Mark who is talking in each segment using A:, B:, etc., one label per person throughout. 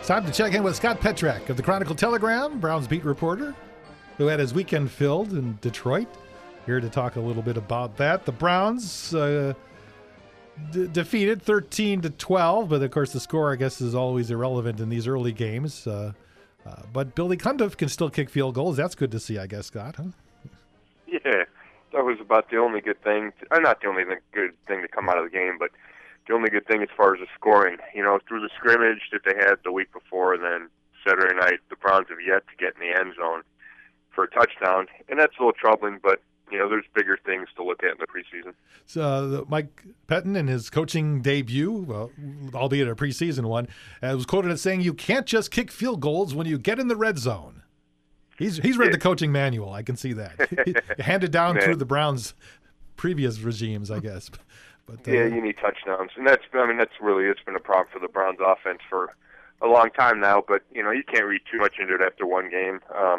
A: It's time to check in with Scott Petrak of the Chronicle-Telegram, Browns beat reporter, who had his weekend filled in Detroit. Here to talk a little bit about that. The Browns defeated 13-12, but of course the score, I guess, is always irrelevant in these early games. But Billy Cundiff can still kick field goals. That's good to see, I guess, Scott. Huh?
B: Yeah, that was about the only good thing. Not the only good thing to come out of the game, but the only good thing as far as the scoring. You know, through the scrimmage that they had the week before, and then Saturday night, the Browns have yet to get in the end zone for a touchdown, and that's a little troubling, but you know, there's bigger things to look at in the preseason.
A: So Mike Pettine, in his coaching debut, albeit a preseason one, was quoted as saying, "You can't just kick field goals when you get in the red zone." He's read the coaching manual. I can see that. Handed down through the Browns' previous regimes, I guess. But
B: yeah, you need touchdowns, and it's been a problem for the Browns offense for a long time now. But you know, you can't read too much into it after one game.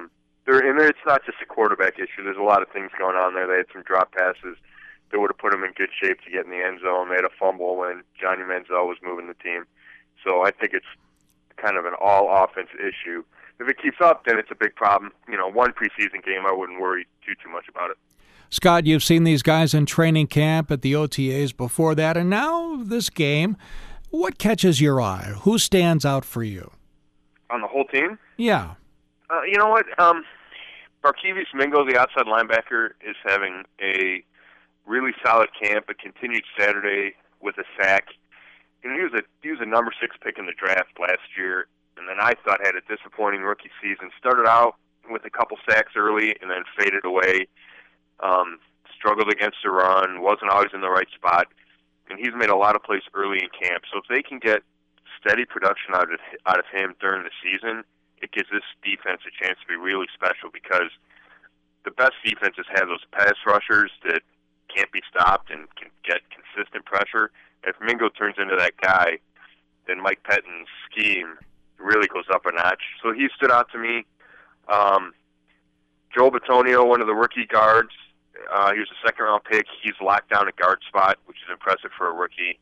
B: It's not just a quarterback issue. There's a lot of things going on there. They had some drop passes that would have put them in good shape to get in the end zone. They had a fumble when Johnny Manziel was moving the team. So I think it's kind of an all-offense issue. If it keeps up, then it's a big problem. You know, one preseason game, I wouldn't worry too much about it.
C: Scott, you've seen these guys in training camp at the OTAs before that, and now this game. What catches your eye? Who stands out for you?
B: On the whole team?
C: Yeah.
B: You know what? Barkevius Mingo, the outside linebacker, is having a really solid camp. It continued Saturday with a sack. You know, he was a number 6 pick in the draft last year, and then I thought had a disappointing rookie season. Started out with a couple sacks early and then faded away. Struggled against the run, wasn't always in the right spot, and he's made a lot of plays early in camp. So if they can get steady production out of him during the season, it gives this defense a chance to be really special, because the best defenses have those pass rushers that can't be stopped and can get consistent pressure. If Mingo turns into that guy, then Mike Pettine's scheme really goes up a notch. So he stood out to me. Joel Bitonio, one of the rookie guards, he was a second-round pick. He's locked down a guard spot, which is impressive for a rookie.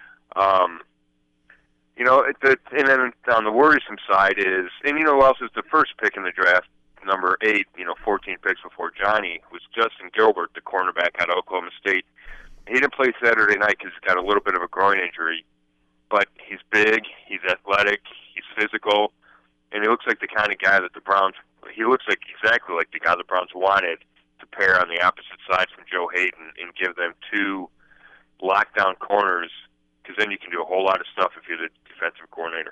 B: You know, and then on the worrisome side is, and you know who else is the first pick in the draft, number 8, 14 picks before Johnny, was Justin Gilbert, the cornerback out of Oklahoma State. He didn't play Saturday night because he's got a little bit of a groin injury, but he's big, he's athletic, he's physical, and he looks like the kind of guy that he looks like exactly like the guy the Browns wanted to pair on the opposite side from Joe Hayden and give them 2 lockdown corners, because then you can do a whole lot of stuff if you're the defensive coordinator.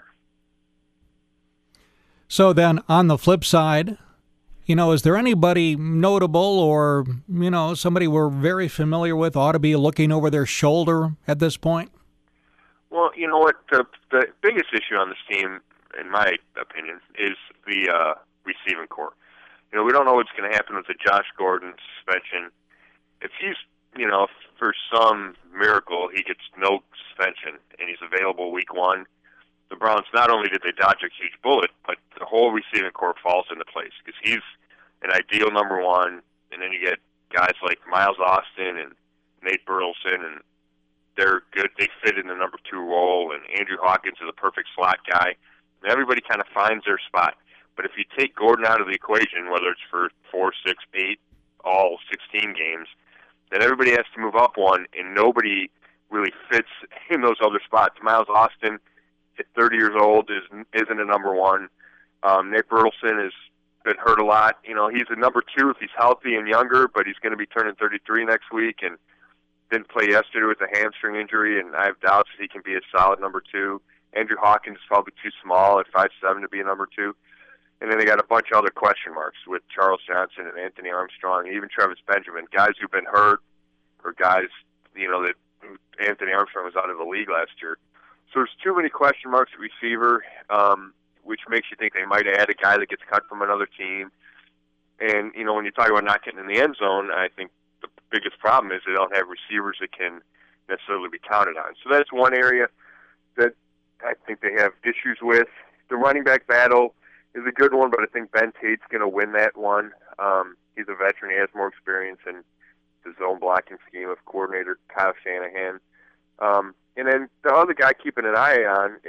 C: So then on the flip side, is there anybody notable or, somebody we're very familiar with ought to be looking over their shoulder at this point?
B: Well, you know what? The biggest issue on this team, in my opinion, is the receiving corps. We don't know what's going to happen with the Josh Gordon suspension. If he's, if for some miracle he gets no suspension and he's available week 1, the Browns, not only did they dodge a huge bullet, but the whole receiving corps falls into place, because he's an ideal number 1, and then you get guys like Miles Austin and Nate Burleson, and they're good. They fit in the number 2 role, and Andrew Hawkins is the perfect slot guy. And everybody kind of finds their spot. But if you take Gordon out of the equation, whether it's for 4, 6, 8, all 16 games, then everybody has to move up one, and nobody really fits in those other spots. Miles Austin, at 30 years old, isn't a number 1. Nate Burleson has been hurt a lot. He's a number 2 if he's healthy and younger, but he's going to be turning 33 next week, and didn't play yesterday with a hamstring injury, and I have doubts that he can be a solid number 2. Andrew Hawkins is probably too small at 5'7" to be a number 2. And then they got a bunch of other question marks with Charles Johnson and Anthony Armstrong, and even Travis Benjamin, guys who've been hurt, or guys, that Anthony Armstrong was out of the league last year. So there's too many question marks at receiver, which makes you think they might add a guy that gets cut from another team. And, when you talk about not getting in the end zone, I think the biggest problem is they don't have receivers that can necessarily be counted on. So that's one area that I think they have issues with. The running back battle is a good one, but I think Ben Tate's going to win that one. He's a veteran. He has more experience in the zone blocking scheme of coordinator Kyle Shanahan. And then the other guy keeping an eye on is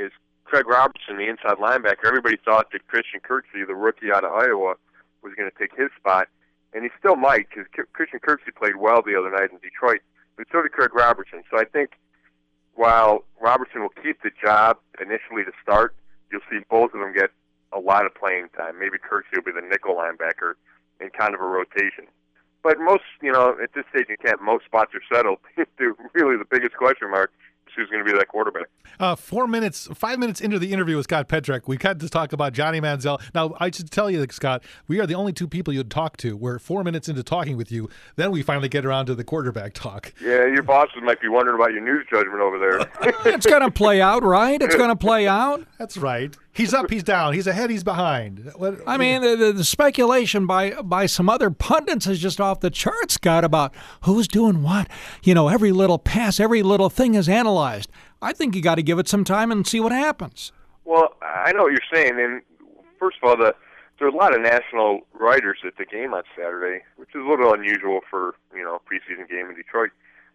B: Craig Robertson, the inside linebacker, everybody thought that Christian Kirksey, the rookie out of Iowa, was going to take his spot, and he still might, because Christian Kirksey played well the other night in Detroit, but so did Craig Robertson. So I think while Robertson will keep the job initially to start, you'll see both of them get a lot of playing time. Maybe Kirksey will be the nickel linebacker in kind of a rotation. But most, at this stage in camp, most spots are settled. Really the biggest question mark is who's going to be that quarterback.
A: 5 minutes into the interview with Scott Petrak, we got to talk about Johnny Manziel. Now, I should tell you, Scott, we are the only two people you'd talk to. We're 4 minutes into talking with you. Then we finally get around to the quarterback talk.
B: Yeah, your bosses might be wondering about your news judgment over there.
C: It's going to play out, right? It's going to play out.
A: That's right. He's up, he's down, he's ahead, he's behind.
C: I mean, the speculation by some other pundits is just off the charts, Scott, about who's doing what. Every little pass, every little thing is analyzed. I think you got to give it some time and see what happens.
B: Well, I know what you're saying. And first of all, there are a lot of national writers at the game on Saturday, which is a little unusual for, preseason game in Detroit.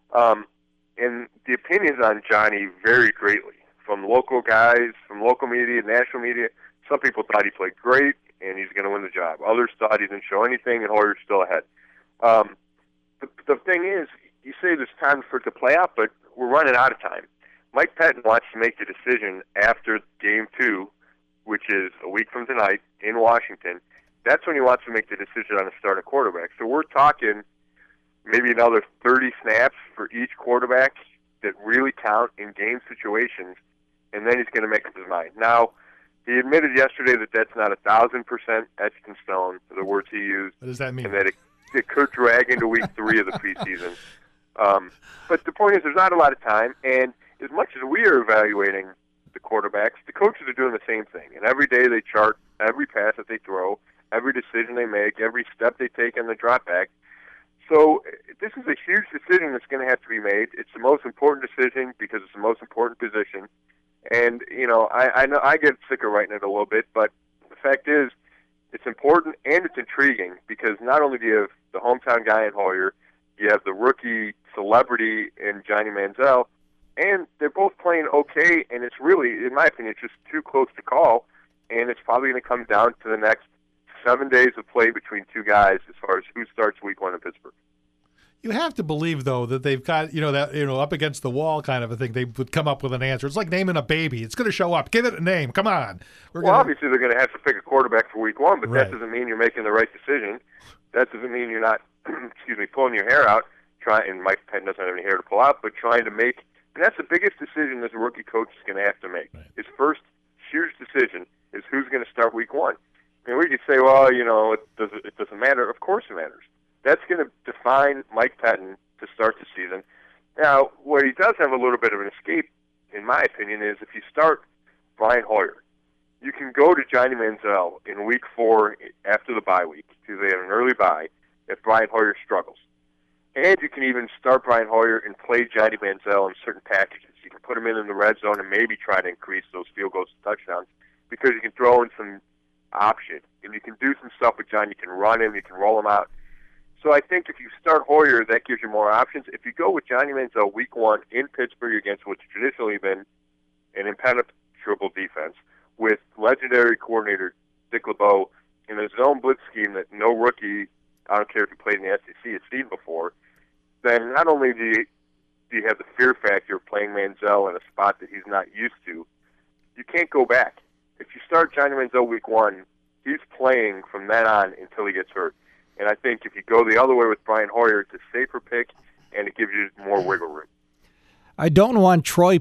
B: And the opinions on Johnny vary greatly. From local guys, from local media, national media. Some people thought he played great and he's going to win the job. Others thought he didn't show anything and Hoyer's still ahead. The thing is, you say there's time for it to play out, but we're running out of time. Mike Pettin wants to make the decision after Game 2, which is a week from tonight in Washington. That's when he wants to make the decision on a starting quarterback. So we're talking maybe another 30 snaps for each quarterback that really count in game situations, and then he's going to make up his mind. Now, he admitted yesterday that that's not 1,000% etched in stone, the words he used.
A: What does that mean?
B: And that it could drag into week 3 of the preseason. But the point is there's not a lot of time, and as much as we are evaluating the quarterbacks, the coaches are doing the same thing. And every day they chart every pass that they throw, every decision they make, every step they take in the drop back. So this is a huge decision that's going to have to be made. It's the most important decision because it's the most important position. And, I know I get sick of writing it a little bit, but the fact is it's important and it's intriguing because not only do you have the hometown guy in Hoyer, you have the rookie celebrity in Johnny Manziel, and they're both playing okay, and it's really, in my opinion, it's just too close to call, and it's probably going to come down to the next 7 days of play between two guys as far as who starts week 1 in Pittsburgh.
A: You have to believe, though, that they've got, up against the wall kind of a thing. They would come up with an answer. It's like naming a baby. It's going to show up. Give it a name. Come on.
B: Obviously they're going to have to pick a quarterback for week 1, but
A: right.
B: That doesn't mean you're making the right decision. That doesn't mean you're not, pulling your hair out. And Mike Pettin doesn't have any hair to pull out, but trying to make, and that's the biggest decision as a rookie coach is going to have to make.
A: Right.
B: His first huge decision is who's going to start week 1. And we could say, well, it doesn't matter. Of course it matters. That's going to define Mike Pettin to start the season. Now, where he does have a little bit of an escape, in my opinion, is if you start Brian Hoyer, you can go to Johnny Manziel in week 4 after the bye week, because they have an early bye, if Brian Hoyer struggles. And you can even start Brian Hoyer and play Johnny Manziel in certain packages. You can put him in the red zone and maybe try to increase those field goals to touchdowns because you can throw in some option. And you can do some stuff with John. You can run him. You can roll him out. So I think if you start Hoyer, that gives you more options. If you go with Johnny Manziel week 1 in Pittsburgh against what's traditionally been an impenetrable defense with legendary coordinator Dick LeBeau in a zone blitz scheme that no rookie, I don't care if you played in the SEC, has seen before, then not only do you have the fear factor of playing Manziel in a spot that he's not used to, you can't go back. If you start Johnny Manziel week 1, he's playing from then on until he gets hurt. And I think if you go the other way with Brian Hoyer, it's a safer pick, and it gives you more wiggle room.
C: I don't want Troy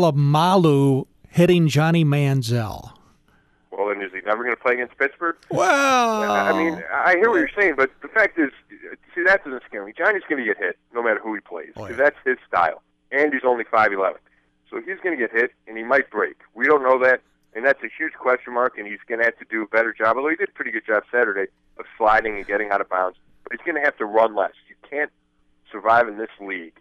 C: Polamalu hitting Johnny Manziel.
B: Well, then is he never going to play against Pittsburgh?
C: Well,
B: I mean, I hear what you're saying, but the fact is, see, that doesn't scare me. Johnny's going to get hit no matter who he plays, because that's his style. And he's only 5'11". So he's going to get hit, and he might break. We don't know that, and that's a huge question mark, and he's going to have to do a better job, although he did a pretty good job Saturday of sliding and getting out of bounds. But he's going to have to run less. You can't survive in this league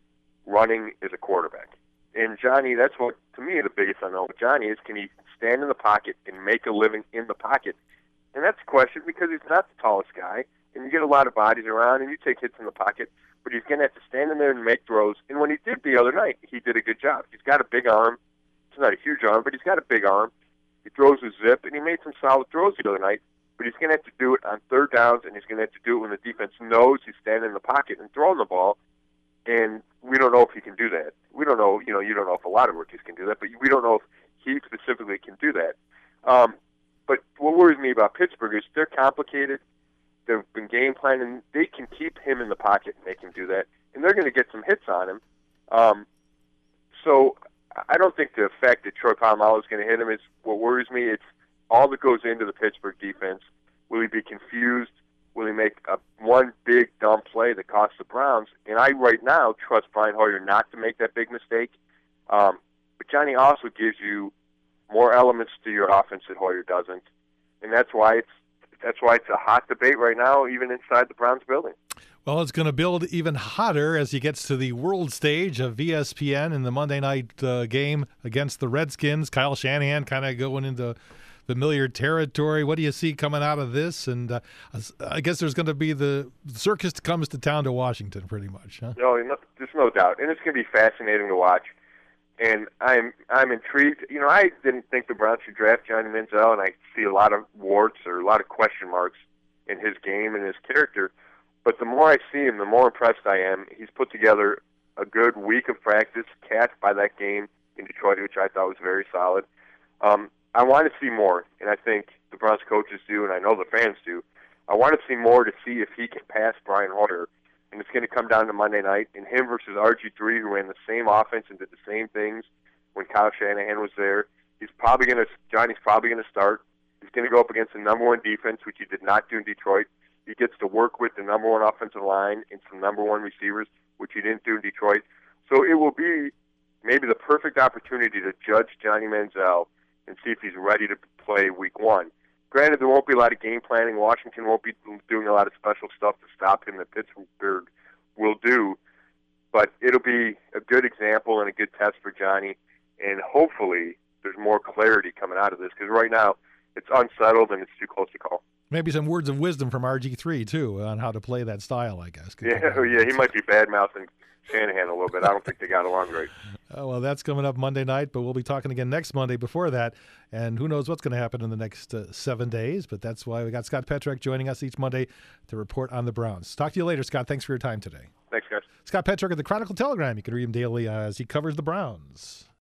B: running as a quarterback. And Johnny, that's what, to me, the biggest unknown with Johnny is, can he stand in the pocket and make a living in the pocket? And that's a question because he's not the tallest guy, and you get a lot of bodies around, and you take hits in the pocket, but he's going to have to stand in there and make throws. And when he did the other night, he did a good job. He's got a big arm, not a huge arm, but he's got a big arm. He throws a zip, and he made some solid throws the other night. But he's going to have to do it on third downs, and he's going to have to do it when the defense knows he's standing in the pocket and throwing the ball. And we don't know if he can do that. We don't know, you don't know if a lot of rookies can do that, but we don't know if he specifically can do that. But what worries me about Pittsburgh is they're complicated. They've been game planning. They can keep him in the pocket and make him do that, and they're going to get some hits on him. So I don't think the fact that Troy Polamalu is going to hit him is what worries me. It's all that goes into the Pittsburgh defense. Will he be confused? Will he make one big dumb play that costs the Browns? And I right now trust Brian Hoyer not to make that big mistake. But Johnny also gives you more elements to your offense that Hoyer doesn't, and that's why it's a hot debate right now, even inside the Browns building.
A: Well, it's going to build even hotter as he gets to the world stage of ESPN in the Monday night game against the Redskins. Kyle Shanahan kind of going into familiar territory. What do you see coming out of this? And I guess there's going to be the circus comes to town to Washington, pretty much. Huh?
B: No, there's no doubt, and it's going to be fascinating to watch. And I'm intrigued. I didn't think the Browns should draft Johnny Manziel, and I see a lot of warts or a lot of question marks in his game and his character. But the more I see him, the more impressed I am. He's put together a good week of practice, capped by that game in Detroit, which I thought was very solid. I want to see more, and I think the Browns coaches do, and I know the fans do. I want to see more to see if he can pass Brian Hoyer, and it's going to come down to Monday night, and him versus RG3, who ran the same offense and did the same things when Kyle Shanahan was there. Johnny's probably going to start. He's going to go up against the number one defense, which he did not do in Detroit. He gets to work with the number one offensive line and some number one receivers, which he didn't do in Detroit. So it will be maybe the perfect opportunity to judge Johnny Manziel and see if he's ready to play week one. Granted, there won't be a lot of game planning. Washington won't be doing a lot of special stuff to stop him that Pittsburgh will do. But it'll be a good example and a good test for Johnny. And hopefully there's more clarity coming out of this, because right now it's unsettled and it's too close to call.
A: Maybe some words of wisdom from RG3, too, on how to play that style, I guess.
B: Yeah, he might be bad-mouthing Shanahan a little bit. I don't think they got along great.
A: Well, that's coming up Monday night, but we'll be talking again next Monday before that, and who knows what's going to happen in the next 7 days, but that's why we got Scott Petrak joining us each Monday to report on the Browns. Talk to you later, Scott. Thanks for your time today.
B: Thanks, guys.
A: Scott Petrak of the Chronicle Telegram. You can read him daily as he covers the Browns.